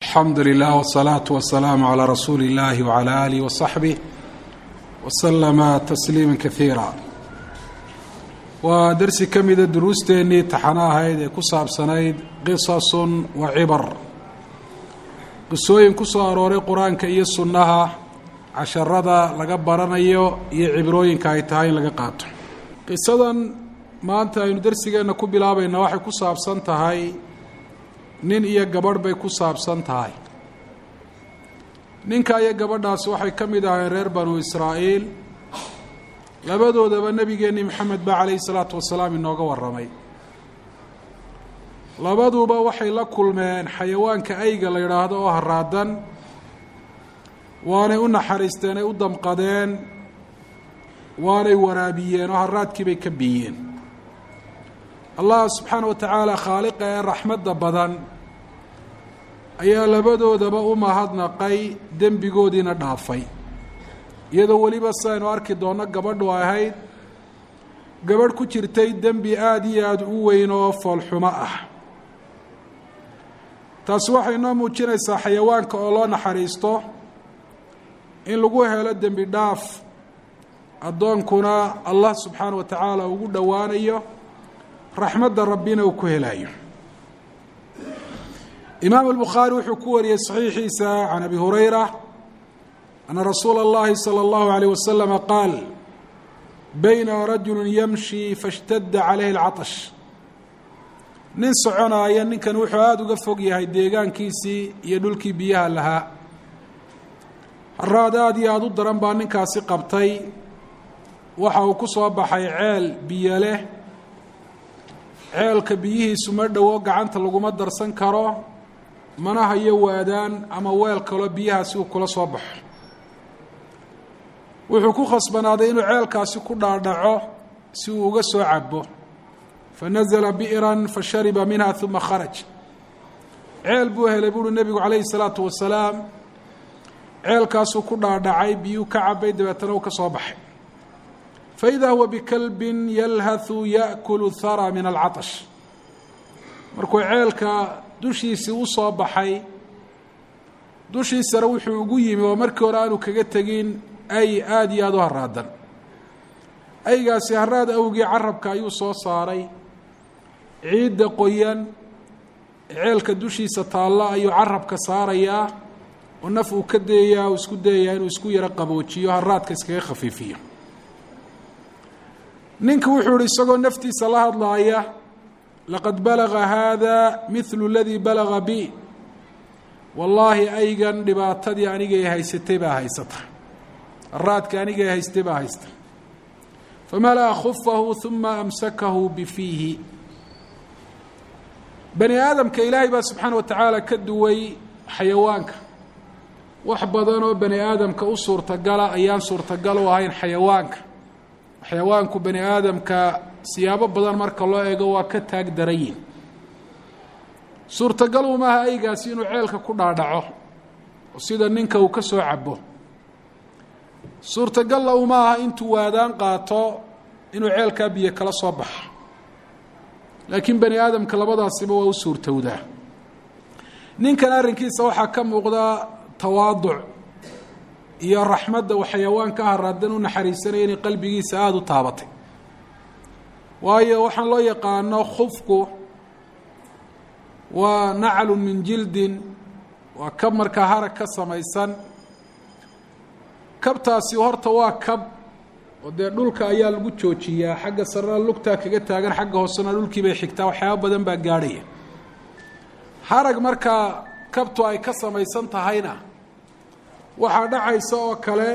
alxamdu lilah wsalaatu wasalaamu calaa rasuuli illahi wcala aalihi wasaxbih wasalama tasliima kaiira. waa darsi ka mida duruusteennii taxano ahayd ee ku saabsanayd qisasun wa cibar, qisooyin ku soo arooray qur-aanka iyo sunnaha, casharada laga baranayo iyo cibrooyinka ay tahay in laga qaato. qisadan maanta aynu darsigeenna ku bilaabayna waxay ku saabsan tahay nin iyo gabadh bay ku saabsan tahay. ninka iyo gabadhaasi waxay ka mid ahayn reer banu israa'iil, labadoodaba nebigeenni maxamed ba calayhi salaatu wasalaam inooga warramay. labaduba waxay la kulmeen xayawaanka ayga la yidhaahdo oo haraadan, waanay u naxariisteen, ay u damqadeen, waanay waraabiyeen oo haraadkii bay ka biyeen. allah subxaana wa tacaala khaaliqa ee raxmadda badan ayaa labadoodaba u mahadnaqay, dembigoodiina dhaafay, iyadoo weliba sidaynu arki doonno gabadhu ay ahayd gabadh ku jirtay dembi aada iyo aada u weyn oo foolxumo ah. taasi waxay noo muujinaysaa xayawaanka oo loo naxariisto in lagu helo dembi dhaaf, addoonkuna allah subxaana wa tacaala ugu dhowaanayo, raxmadda rabbina uu ku helayo. imaam albukhaari wuxuu ku wariyey saxiixiisa can abi hurayra ana rasuula اllahi salى اllahu عalيه waslama qaal bayna rajulu yamshi faاshtadda calayhi اlcaطsh. nin soconaaya, ninkan wuxuu aada uga fog yahay deegaankiisii iyo dhulkii biyaha lahaa. haraad aada iyo aada u daran baa ninkaasi qabtay. waxa uu ku soo baxay ceel biyo leh. ceelka biyihiisu ma dhowo, gacanta laguma darsan karo, mana hayo waadaan ama weel kaloo biyahaasi uu kula soo baxo. wuxuu ku khasbanaaday inuu ceelkaasi ku dhaadhaco si uu uga soo cabo. fanazla bi'ran fashariba minha uma kharaj. ceel buu helay buuhi nebigu calayhi salaatu wasalaam. ceelkaasuu ku dhaadhacay, biyuu ka cabay, dabeetana uu ka soo baxay. faida huwa bikalbin yalhathu yaأkulu hara min alcaطsh. markuu ceelka dushiisii u soo baxay, dushiisana wuxuu ugu yimi oo markii hore aanu kaga tegin ay aada iyo aada u haraadan. aygaasi haraad awgii carabka ayuu soo saaray. ciidda qoyan ceelka dushiisa taalla ayuu carabka saarayaa oo naf uu ka dayayaa, uu isku dayayaa inuu isku yaro qaboojiyo, haraadka iskaga khafiifiyo. ninka wuxuu ihi isagoo naftiisa la hadlaaya, laqad balaga haada mithlu aladii balaga bi. wallaahi aygan dhibaatadii anigay haysatay baa haysata, haraadka anigay haystay baa haysta. famala'a khufahu uma amsakahu bifiihi. bani aadamka ilaahay baa subxaana wa tacaala ka duway xayawaanka. wax badan oo bani aadamka u suurtagala ayaan suurtagal u ahayn xayawaanka. xayawaanku bani aadamka siyaabo badan marka loo eego waa ka taag darayin. suurtagal umaaha aygaasi inuu ceelka ku dhaadhaco oo sida ninka uu ka soo cabo. suurtagalla uma aha intuu waadaan qaato inuu ceelkaa biyo kala soo baxo. laakiin bani aadamka labadaasiba waa u suurtowdaa. ninkan arrinkiisa waxaa ka muuqda tawaaduc iyo raxmadda uu xayawaanka haraadan u naxariisanaya inay qalbigiisa aada u taabatay. waayo waxaan loo yaqaano khufku waa naclu min jildin, waa kab markaa harag ka samaysan. kabtaasi horta waa kab oo dee dhulka ayaa lagu joojiyaa, xagga sarena lugtaa kaga taagan, xagga hoosena dhulkii bay xigtaa, waxyaaba badan baa gaadhaya. harag markaa kabtu ay ka samaysan tahayna waxaa dhacaysa oo kale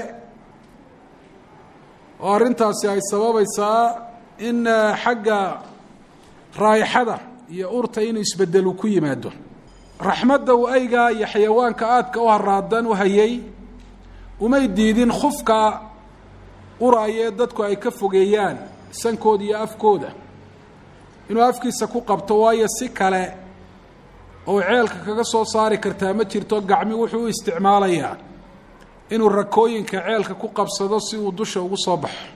oo arrintaasi ay sababaysaa in xagga raayixada iyo urta inuu isbedelu ku yimaado. raxmadda uu aygaa iyo xayawaanka aadka u haraadan u hayay umay diidin khufka uraayee dadku ay ka fogeeyaan sankooda iyo afkooda inuu afkiisa ku qabto, waayo si kale oo ceelka kaga soo saari kartaa ma jirto. gacmi wuxuu u isticmaalayaa inuu rakooyinka ceelka ku qabsado si uu dusha ugu soo baxo.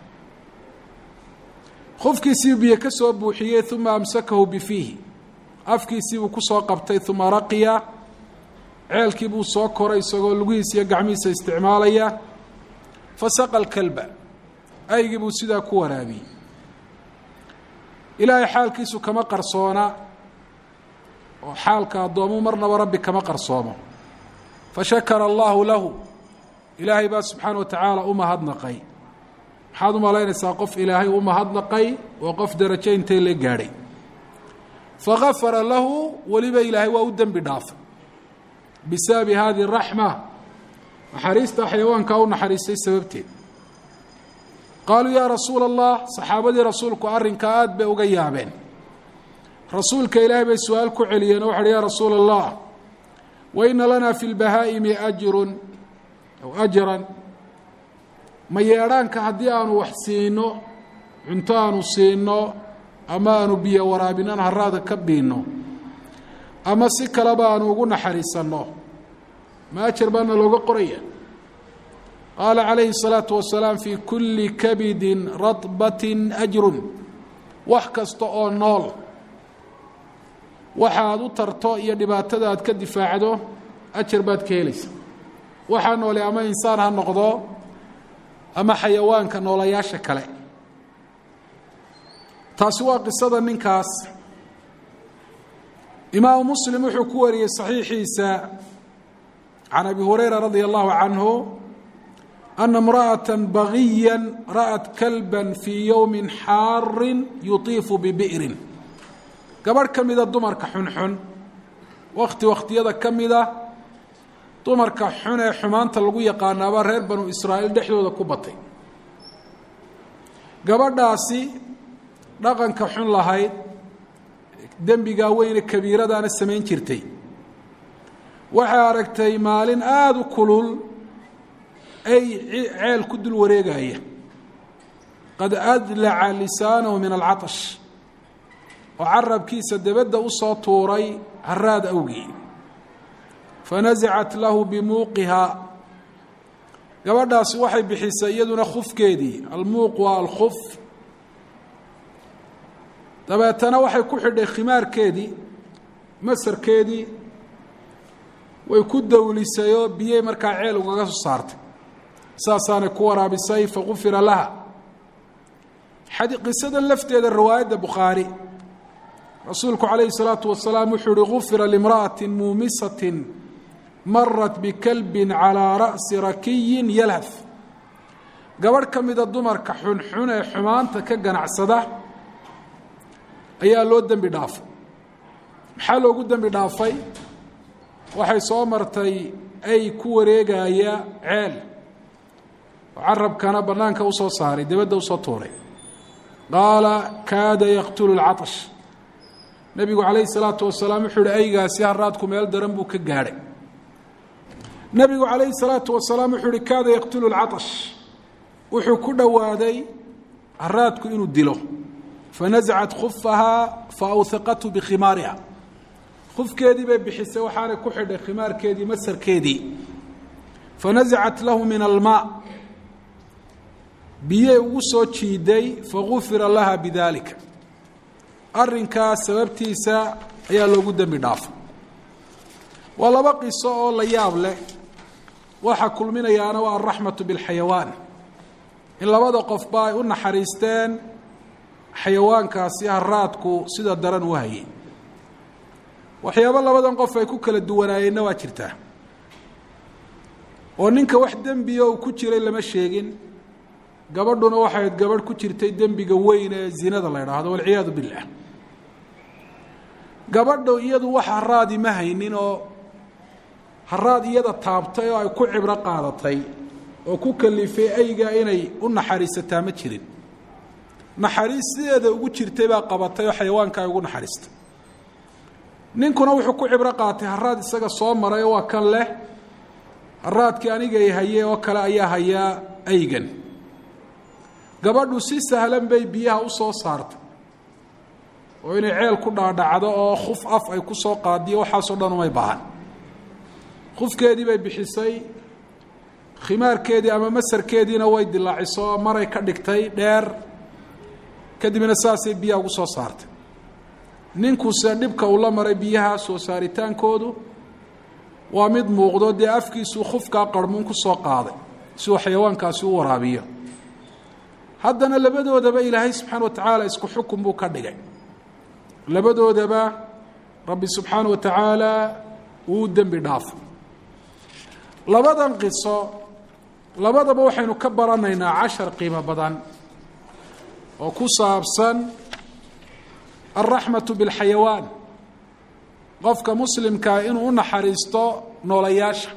khufkiisii biyo ka soo buuxiyey, uma amsakahu bifiihi. afkiisii buu ku soo qabtay, uma raqiya ceelkii buu soo koray isagoo lugihiisa iyo gacmihiisa isticmaalaya fasaqa alkalba aygii buu sidaa ku waraabiyey ilaahay xaalkiisu kama qarsoona oo xaalka addoomu marnaba rabbi kama qarsoomo fashakara allahu lahu ilaahay baa subxaana wa tacaala u mahadnaqay maxaad u malaynaysaa qof ilaahay u mahadnaqay oo qof darajo intay la gaadhay fagafara lahu weliba ilaahay waa u dembi dhaafay bisababi hadihi araxma naxariista xayawaankaa u naxariistay sababteed qaaluu yaa rasuula allah saxaabadii rasuulku arrinkaa aad bay uga yaabeen rasuulka ilaahay bay su-aal ku celiyeen oo waxuuhi yaa rasuula allah wa ina lanaa fi lbahaa'imi ajrun aw ajran ma yeedhaanka haddii aanu wax siino cunto aanu siino ama aanu biyo waraabinaan haraada ka biinno ama si kaleba aanu ugu naxariisanno ma ajar baana looga qoraya qaala calayhi الsalaatu wasalaam fii kulli kabidin radbatin ajrun wax kasta oo nool waxa aad u tarto iyo dhibaatada aad ka difaacdo ajar baad ka helaysa waxaa noole ama insaan ha noqdo ama xayawaanka noolayaasha kale taasi waa qisada ninkaas imaamu muslim wuxuu ku wariyey saxiixiisa can abi hurayra radia allahu canhu ana imra'ata bagiya ra'at kalba fii yowmi xaarin yutiifu bibi'rin gabadh ka mida dumarka xunxun wakhtiyada ka mida dumarka xun ee xumaanta lagu yaqaanaaba reer banu israa'iil dhexdooda ku batay gabadhaasi dhaqanka xun lahayd dembigaa weyne kabiiradaana samayn jirtay waxay aragtay maalin aada u kulul ay ceel ku dul wareegaya qad adlaca lisaanahu min alcatash oo carabkiisa dabadda u soo tuuray haraad awgii fanasacat lahu bimuuqihaa gabadhaasi waxay bixisay iyaduna khufkeedii almuuq waa alkhuf dabeetana waxay ku xidhay khimaarkeedii masarkeedii way ku dawlisayoo biyey markaa ceel ugaga soo saartay saasaanay ku waraabisay fagufira laha qisadan lafteeda riwaayadda bukhaari rasuulku calayhi الsalaatu wasalaam wuxuu uhi gufira limra'ati muumisatin marat bikalbin calىa ra'si rakiyin yalhaf gabadh ka mida dumarka xunxun ee xumaanta ka ganacsada ayaa loo dembi dhaafay maxaa loogu dembi dhaafay waxay soo martay ay ku wareegaya ceel oo carabkana bannaanka u soo saaray dabadda u soo tuuray qaala kaada yaqtulu اlcatash nebigu calayhi الsalaatu wasalaam wuxuu uhi aygaasi haraadku meel daran buu ka gaadhay nebigu calayhi الsalaatu wasalaam wuxuu uhi kaada yaqtulu اlcatash wuxuu ku dhowaaday haraadku inuu dilo fanaزcat khufahaa faawhiqathu bikhimaariha khufkeedii bay bixisay waxaanay ku xidhay khimaarkeedii masarkeedii fanaزcat lahu min almaa biyey ugu soo jiiday fagufira laha bidalika arrinkaas sababtiisa ayaa loogu dembi dhaafay waa laba qiso oo la yaab leh waxa kulminayaana waa alraxmatu biاlxayawaan in labada qofba ay u naxariisteen xayawaankaasi haraadku sida daran u hayay waxyaabo labadan qof ay ku kala duwanaayeenna waa jirtaa oo ninka wax dembiya uu ku jiray lama sheegin gabadhuna waxay ahayd gabadh ku jirtay dembiga weyn ee zinada la idhaahdo walciyaadu billah gabadho iyadu wax haraadi ma haynin oo haraad iyada taabtay oo ay ku cibro qaadatay oo ku kalifay ayga inay u naxariisataa ma jirin naxariis sideeda ugu jirtay baa qabatay oo xayawaanka ay ugu naxariistay ninkuna wuxuu ku cibro qaatay haraad isaga soo maray oo waa kan leh haraadkii anigay haye oo kale ayaa hayaa aygan gabadhu si sahlan bay biyaha u soo saartay oo inay ceel ku dhaadhacdo oo khuf af ay ku soo qaadiyo waxaasoo dhan umay baahan khufkeedii bay bixisay khimaarkeedii ama masarkeediina way dilaaciso maray ka dhigtay dheer kadibna saasay biyaha ugu soo saartay ninkuse dhibka uu la maray biyaha soo saaritaankoodu waa mid muuqdo dee afkiisuu khufkaa qarmuun ku soo qaaday si uu xayawaankaasi u waraabiyo haddana labadoodaba ilaahay subxaana wa tacaala isku xukun buu ka dhigay labadoodaba rabbi subxaana wa tacaala wuu dembi dhaafo labadan qiso labadaba waxaynu ka baranaynaa 10 qiimo badan oo ku saabsan الرحمة بالحيوان qofka muslimka inuu u naxariisto noolayaasha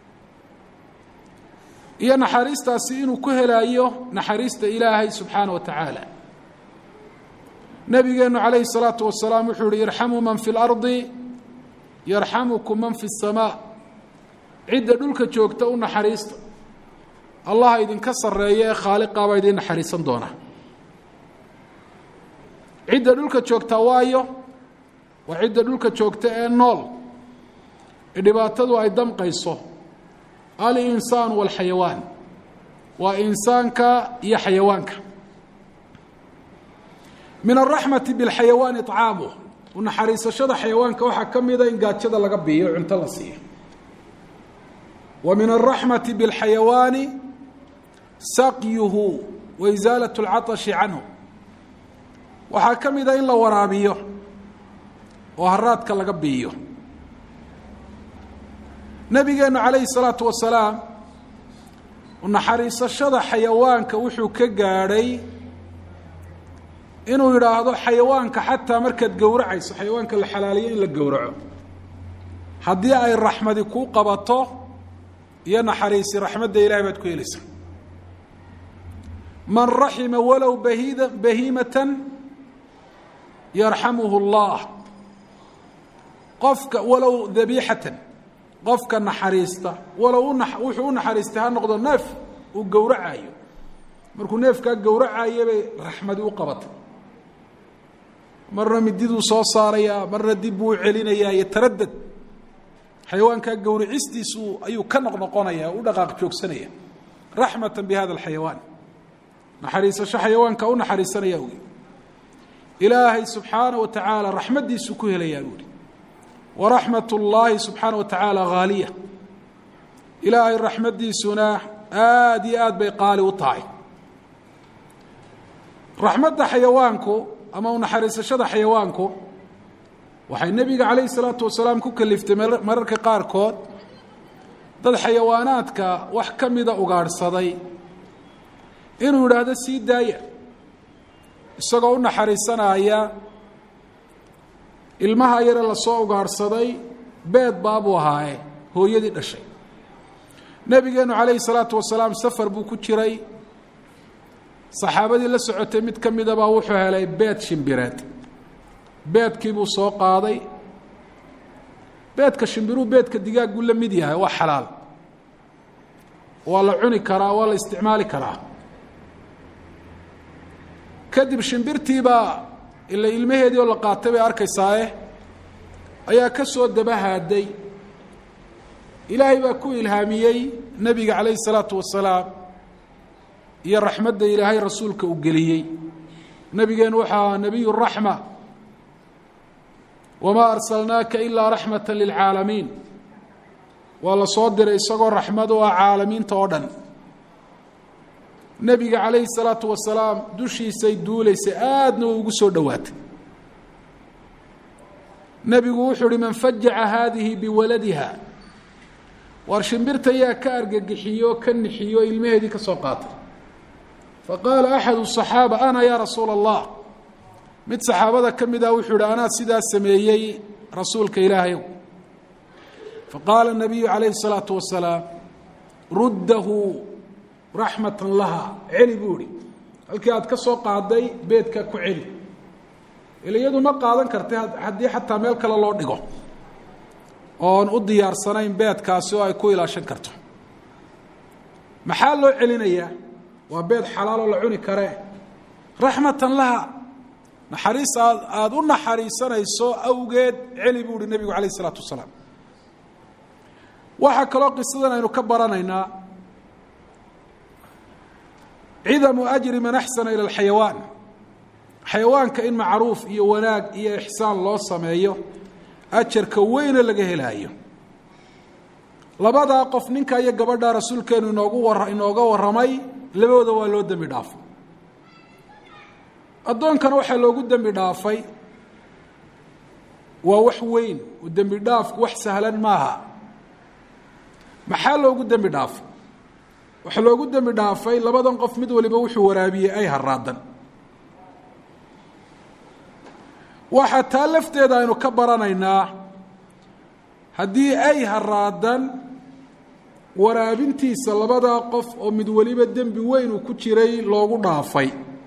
iyo naxariistaasi inuu ku helayo naxariista ilaahay subxaanaه wa tacaala nabigeenu calayhi الsalaaةu wasalaam wuxuu yihi irxamuu man fi اlardi yarxamukum man fi الsamaa cidda dhulka joogta u naxariista allah idinka sareeya ee khaaliqaabaa idin naxariisan doona cidda dhulka joogta waayo waa cidda dhulka joogta ee nool ee dhibaatadu ay damqayso al-insaan wal-xayawaan waa insaanka iyo xayawaanka min الraxmati biاlxayawaan iطcaamuh u naxariisashada xayawaanka waxaa ka mida in gaajada laga biiyo cunto la siiyo wa min الraxmati biاlxayawaani saqyuhu wa isaalaة اlcaطashi canhu waxaa ka mida in la waraabiyo oo haraadka laga biiyo nabigeenu calayhi الsalaaةu wasalaam naxariisashada xayawaanka wuxuu ka gaadhay inuu yidhaahdo xayawaanka xataa markaad gowracayso xayawaanka la xalaaliyo in la gowraco haddii ay raxmadi kuu qabato iyo naxariisi raxmadda ilahay baad ku helaysaa man raxima walow bahiimatan yarxamuhu اllah qofka walow dabiixatan qofka naxariista walow wuxuu u naxariistay ha noqdo neef uu gowracayo markuu neefkaa gowracayo bay raxmadi u qabatay marna mididuu soo saarayaa marna dib buu u celinayaa iyo taradad xayawaankaa gowricistiisu ayuu ka noqnoqonaya u dhaqaaq joogsanaya raxmatan bihada alxayawaan naxariisasho xayawaanka u naxariisanaya ui ilaahay subxaana wa tacaala raxmaddiisu ku helayaa buuhi waraxmat اllaahi subxaana wa tacaala haaliya ilaahay raxmaddiisuna aada iyo aad bay qaali u tahay raxmadda xayawaanku ama unaxariisashada xayawaanku waxay nebiga calayhi الsalaatu wasalaam ku kaliftay mararka qaarkood dad xayawaanaadka wax ka mida ugaadhsaday inuu yidhaahdo sii daaya isagoo u naxariisanaya ilmaha yare lasoo ugaadhsaday beed baabuu ahaaye hooyadii dhashay nebigeenu calayhi الsalaatu wasalaam safar buu ku jiray saxaabadii la socotay mid ka midabaa wuxuu helay beed shimbireed beedkii buu soo qaaday beedka shimbiruhu beedka digaagguu la mid yahay waa xalaal waa la cuni karaa waa la isticmaali karaa kadib shimbirtiibaa ila ilmaheedii oo la qaatay bay arkaysaaye ayaa ka soo dabahaaday ilaahay baa ku ilhaamiyey nebiga calayhi الsalaatu wasalaam iyo raxmadda ilaahay rasuulka uu geliyey nebigeenu waxaa nebiy الraxma wamaa arsalnaaka ilaa raxmata lilcaalamiin waa la soo diray isagoo raxmad u ah caalamiinta oo dhan nebiga calayhi الsalaatu wasalaam dushiisay duulaysay aadna way ugu soo dhowaatay nebigu wuxuu uhi man fajaca haadihi biwaladiha waar shimbirta yaa ka argagixiyo ka nixiyo ilmaheedii ka soo qaatay faqaala axadu الصaxaaba ana yaa rasuula الlah mid saxaabada ka mid ah wuxuu ihi anaa sidaa sameeyey rasuulka ilaahayow faqaala الnabiyu calayhi الsalaatu wasalaam ruddahu raxmatan laha celi buu ihi halkii aad ka soo qaaday beedka ku celi ila iyadu ma qaadan kartay haddii xataa meel kale loo dhigo oon u diyaarsanayn beedkaasi oo ay ku ilaashan karto maxaa loo celinayaa waa beed xalaaloo la cuni karee raxmatan laha naxariis aada u naxariisanayso awgeed celi buu uhi nebigu calayh isalaatu wasalaam waxaa kaloo qisadan aynu ka baranaynaa cidamu ajri man axsana ila alxayawaan xayawaanka in macruuf iyo wanaag iyo ixsaan loo sameeyo ajarka weyna laga helaayo labadaa qof ninka iyo gabadha rasuulkeenu inooga warramay labadooda waa loo dembi dhaafay addoonkana waxaa loogu dembi dhaafay waa wax weyn oo dembi dhaafku wax sahlan maaha maxaa loogu dembi dhaafay waxaa loogu dembi dhaafay labadan qof mid waliba wuxuu waraabiyey ay haraadan waxaa taa lafteeda aynu ka baranaynaa haddii ay haraadan waraabintiisa labadaa qof oo mid waliba dembi weyn uu ku jiray loogu dhaafay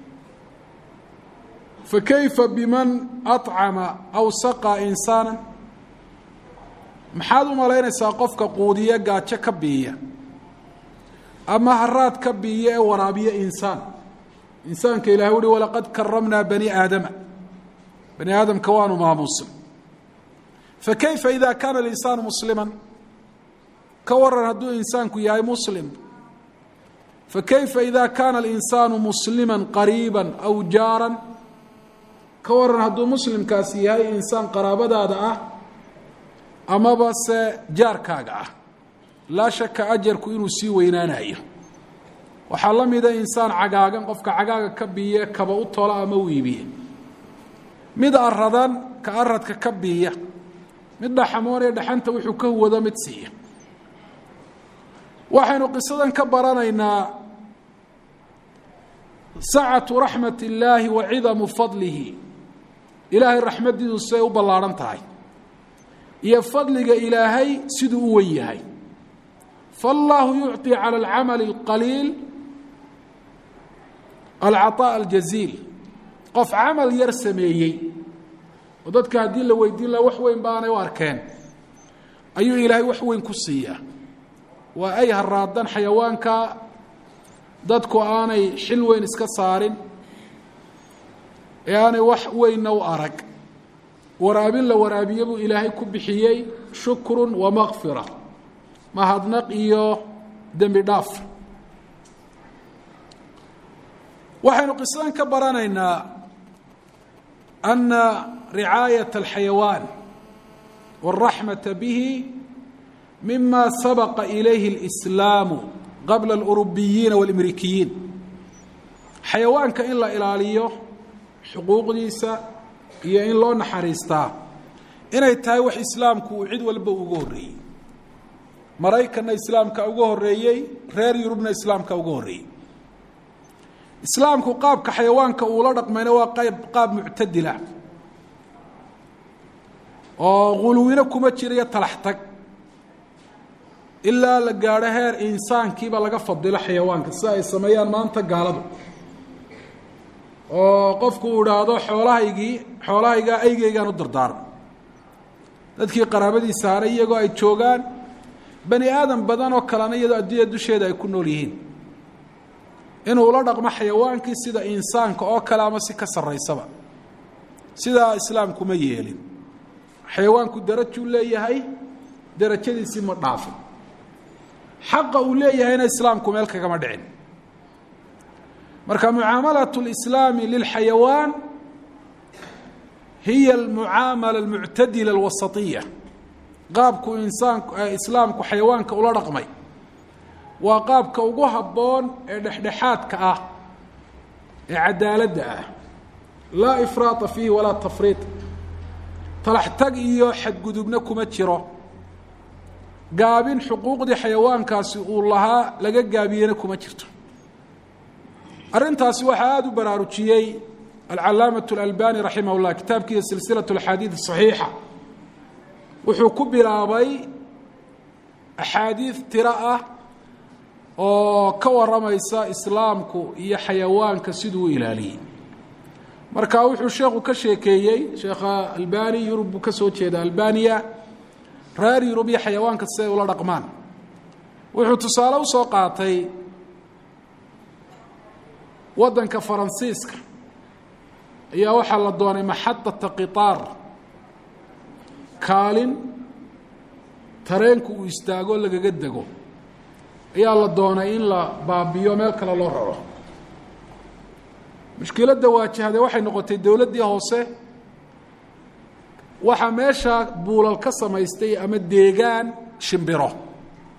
fakayfa biman acama aw saqaa insaana maxaad u malaynaysaa qofka quudiya gaajo ka biiya ama haraad ka biiya ee waraabiya insaan insaanka ilahay uhi walaqad karamnaa bani aadama bani aadamka waanu maamuusin fakayfa ida kaana alinsaanu muslima ka waran hadduu insaanku yahay muslim fakayfa ida kaana alinsaanu muslima qariiba aw jaaran ka waran hadduu muslimkaasi yahay insaan qaraabadaada ah amaba se jaarkaaga ah laa shaka ajarku inuu sii weynaanayo waxaa la mida insaan cagaagan qofka cagaaga ka biiye kaba u tola ama u iibiye mid aradan ka aradka ka biiya mid dhaxamoonee dhaxanta wuxuu ka huwado mid siiya waxaynu qisadan ka baranaynaa sacatu raxmat illaahi wa cidamu fadlihi ilaahay raxmaddiidu siday u ballaadhan tahay iyo fadliga ilaahay siduu u wen yahay faallaahu yucطi calى alcamali اlqaliil alcaطaaء aljaziil qof camal yar sameeyey oo dadka haddii la weydiin laha wax weyn baanay u arkeen ayuu ilaahay wax weyn ku siiyaa waa ay haraadan xayawaanka dadku aanay xil weyn iska saarin ee aanay wax weynna u arag waraabin la waraabiye buu ilaahay ku bixiyey shukrun wa makfira mahadnaq iyo dembi dhaaf waxaynu qisadan ka baranaynaa ana ricaayaة alxayawaan wاlraxmata bihi mima sabaqa ilayhi اlإslaamu qabla اlurubiyiina wاlamrikiyiin xayawaanka in la ilaaliyo xuquuqdiisa iyo in loo naxariistaa inay tahay wax islaamku uu cid walba uga horreeyey maraykanna islaamka uga horreeyey reer yurubna islaamka uga horreeyey islaamku qaabka xayawaanka uula dhaqmayna waa qaab muctadila oo guluwina kuma jirayo talax tag ilaa la gaadho heer insaankiiba laga fadilo xayawaanka sida ay sameeyaan maanta gaaladu oo qofku uu idhaahdo xoolahaygaa aygeygaan u dardaarmo dadkii qaraabadiisa haray iyagoo ay joogaan bani aadam badan oo kalena iyadoo adduunya dusheeda ay ku nool yihiin inuu la dhaqmo xayawaankii sida insaanka oo kale ama si ka sarraysaba sidaa islaamkuma yeelin xayawaanku darajuu leeyahay darajadiisii ma dhaafin xaqa uu leeyahayna islaamku meel kagama dhicin marka mucaamalaة الإسlaam lilxayawaan hiya almucaamala almuctadila alwasaطiya qaabku islaamku xayawaanka ula dhaqmay waa qaabka ugu habboon ee dhexdhexaadka ah ee cadaaladda ah laa ifraaطa fiihi walaa tafriiط talax tag iyo xadgudubna kuma jiro gaabin xuquuqdii xayawaankaasi uu lahaa laga gaabiyena kuma jirto arrintaasi waxaa aada u baraarujiyey alcalaamaة اlalbani raximah اllah kitaabkiisa silsilaة اaxaadiiث الصaxiixa wuxuu ku bilaabay axaadiiث tiro ah oo ka waramaysa islaamku iyo xayawaanka siduu u ilaaliyey marka wuxuu sheekhu ka sheekeeyey sheekha albani yurub buu ka soo jeeda albaniya reer yurub iyo xayawaanka siday ula dhaqmaan wuxuu tusaale usoo qaatay waddanka faransiiska ayaa waxaa la doonay maxadata qitaar kaalin tareenku uu istaago lagaga dego ayaa la doonay in la baabiyo meel kale loo raro mushkiladda waajahday waxay noqotay dowladdii hoose waxaa meesha buulal ka samaystay ama deegaan shimbiro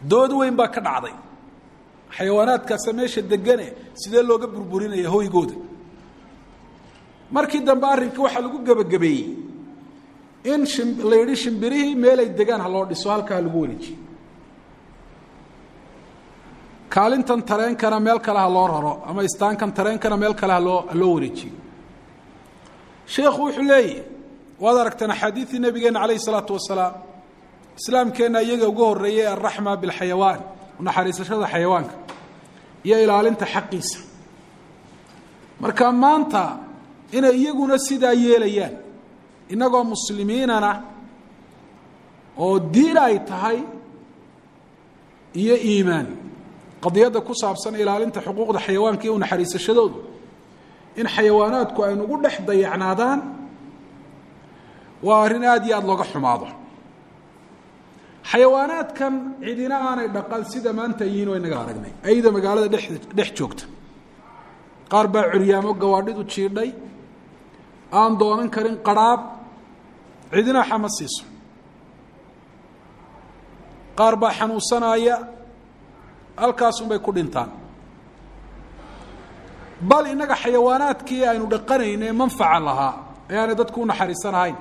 dood weyn baa ka dhacday xayawaanaadkaas meesha degane sidee looga burburinaya hoygooda markii dambe arrinka waxa lagu gabagabeeyay in la yidhi shimbirihii meel ay degaan ha loo dhiso halkaa lagu wareejiyo kaalintan tareenkana meel kale ha loo raro ama istaankan tareenkana meel kale ha loo wareejiyo sheekhu wuxuu leeyahay waad aragtaan axaadiidii nabigeena calayhi salaatu wasalaam islaamkeenna iyaga ugu horreeyey alraxma bilxayawaan naxariisashada xayawaanka iyo ilaalinta xaqiisa marka maanta inay iyaguna sidaa yeelayaan inagoo muslimiinana oo diin ay tahay iyo iimaan qadiyadda ku saabsan ilaalinta xuquuqda xayawaanka iyo naxariisashadoodu in xayawaanaadku ay nagu dhex dayacnaadaan waa arrin aad iyo aad looga xumaado xayawaanaadkan cidina aanay dhaqan sida maanta yihiin oo inaga aragnay ayda magaalada dhex joogta qaar baa curyaamo gawaadhidu jiidhay aan doonan karin qaraab cidina xama siiso qaar baa xanuunsanaya halkaasun bay ku dhintaan bal inaga xayawaanaadkii aynu dhaqanayne manfaca lahaa ayaanay dadku u naxariisanahayn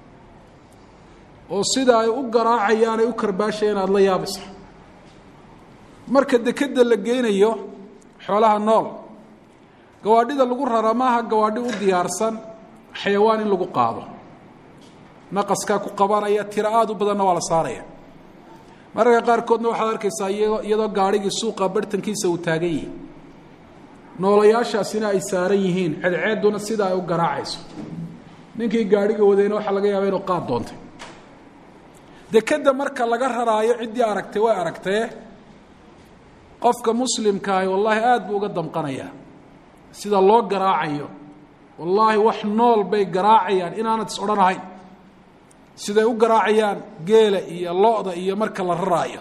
oo sida ay u garaacayaan ay u karbaashayaan aada la yaabaysa marka dekeda la geynayo xoolaha nool gawaadhida lagu rara maaha gawaadhi u diyaarsan xayawaan in lagu qaado naqaskaa ku qabanaya tiro aada u badanna waa la saaraya mararka qaarkoodna waxaad arkaysaa iyadoo gaadhigii suuqa bartankiisa uu taagan yihi noolayaashaasina ay saaran yihiin ceedceeduna sida ay u garaacayso ninkii gaadhiga wadayna waxaa laga yaaba inuu qaad doontay dekeda marka laga raraayo ciddii aragtay way aragtee qofka muslimkaahi wallaahi aada buu uga damqanayaa sida loo garaacayo wallaahi wax nool bay garaacayaan inaanad is odhanahayn siday u garaacayaan geela iyo lo-da iyo marka la raraayo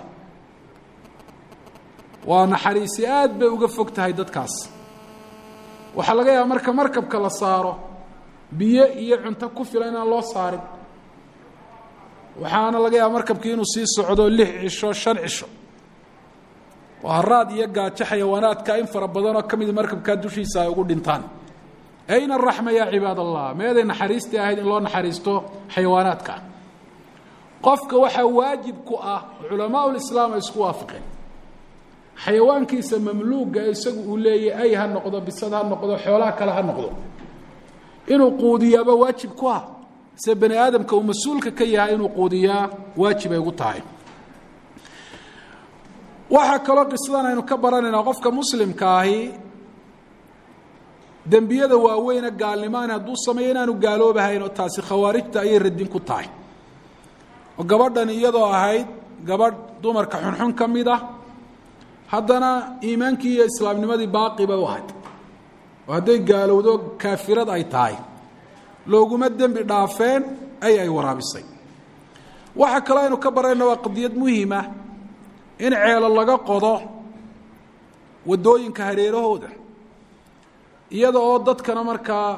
waa naxariisi aad bay uga fog tahay dadkaas waxaa laga yaaba marka markabka la saaro biyo iyo cunto ku filan inaan loo saarin waxaana laga yaaba markabkii inuu sii socdo 6 cisho 5 cisho waa haraad iyo gaajo xayawaanaadka in fara badan oo kamid markabka dushiisa ay ugu dhintaan ayna raxma ya cibaad allah meeday naxariistii ahayd in loo naxariisto xayawaanaadka qofka waxa waajib ku ah culamaa islaam ay isku waafaqeen xayawaankiisa mamluuga isagu uu leeyahay ay ha noqdo bisad ha noqdo xoolaha kale ha noqdo inuu quudiyaba waajib ku ah se bani aadamka uu mas'uulka ka yahay inuu quudiyaa waajib ay ugu tahay waxa kale qisadan aynu ka baranayna qofka muslimka ahi dambiyada waaweyn gaalnimaan hadduu sameeyo inaanu gaaloobahayn oo taasi khawaarijta ayay radin ku tahay oo gabadhan iyadoo ahayd gabadh dumarka xunxun ka mid ah haddana iimaankii iyo islaamnimadii baaqi bay u ahayd oo hadday gaalowdo kaafirad ay tahay looguma dembi dhaafeen ay waraabisay waxa kale aynu ka barayna waa qadiyad muhiima in ceelo laga qodo wadooyinka hareerahooda iyada oo dadkana markaa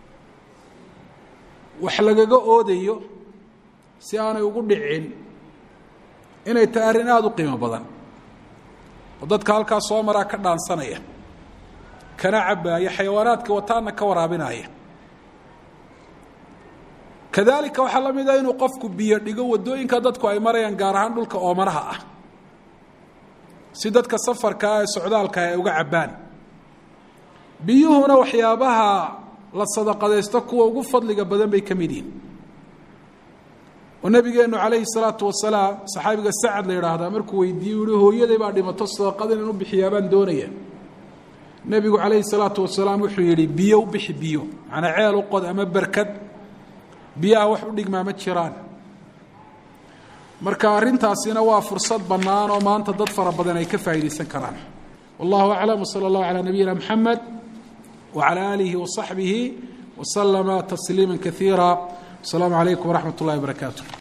wax lagaga oodayo si aanay ugu dhicin inay tahay arrin aada u qiimo badan oo dadka halkaas soo maraa ka dhaansanaya kana cabbaaya xayawaanaadka wataana ka waraabinaya kadalika waxaa la mid ah inuu qofku biyo dhigo wadooyinka dadku ay marayaan gaar ahaan dhulka oomanaha ah si dadka safarka ee socdaalka ay uga cabbaan biyuhuna waxyaabaha la sadaqadaysto kuwa ugu fadliga badan bay ka mid yihiin oo nabigeenu calayhi salaatu wasalaam saxaabiga sacad la yidhaahdaa markuu weydiiyey yihi hooyaday baa dhimato sadaqada inaan u bixiyaa baan doonaya nebigu calayhi salaatu wasalaam wuxuu yidhi biyo u bixi biyo macnaa ceel u qod ama berkad biyaha wax u dhigmaa ma jiraan marka arrintaasina waa fursad bannaan oo maanta dad fara badan ay ka faa'iidaysan karaan wallahu aclam wsala allahu calaa nabiyina moxamed wacalaa aalihi wasaxbihi wasalama tasliima kaiira wasalaamu calaykum waraxmat ullahi wabarakaatu